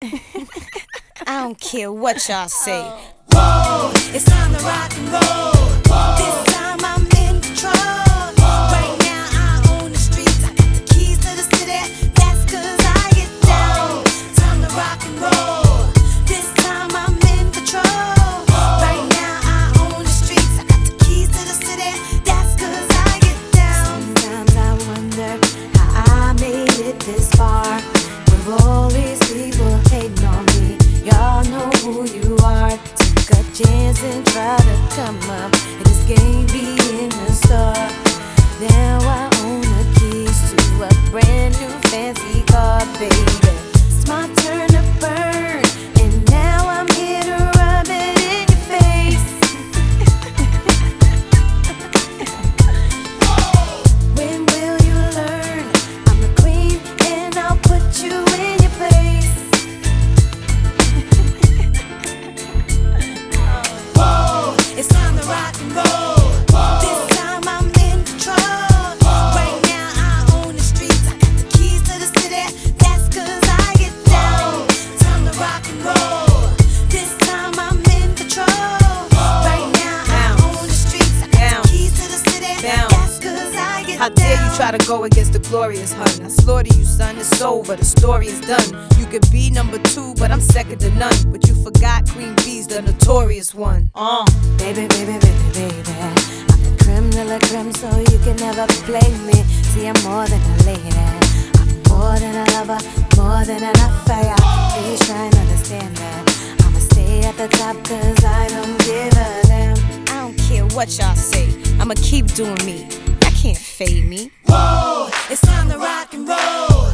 I don't care what y'all say. Whoa, it's time to rock and roll. This time I'm in control. Right now I own the streets. I got the keys to the city. That's 'cause I get down. Time to rock and roll. This time I'm in control. Right now I own the streets. I got the keys to the city. That's 'cause I get down. Sometimes I wonder how I made it this far with all these people hating on me. Y'all know who you are. Took a chance and try to come up, and this game be in the store. Now I own the keys to a brand new fancy car, baby. It's my turn to burn, and now I'm here to rub it in your face. When will you learn? I'm the queen, and I'll put you in your place. Whoa, it's time to rock and roll. This time I'm in control. Right now I own the streets. I got the keys to the city. That's 'cause I get down. Time to rock and roll. This time I'm in control. Right now I own the streets. I got the keys to the city. That's 'cause I get How down. dare you try to go against the glorious hun? I slaughter you, son, it's over, the story is done. You could be number 2, but I'm second to none. But you forgot Queen B's the notorious one. Baby, baby, baby, baby, I'm the creme de la creme, so you can never play me. See, I'm more than a lady. I'm more than a lover, more than an affair. Please try and understand that. I'ma stay at the top 'cause I don't give a damn. I don't care what y'all say, I'ma keep doing me. Y'all can't fade me. Whoa, it's time to rock and roll.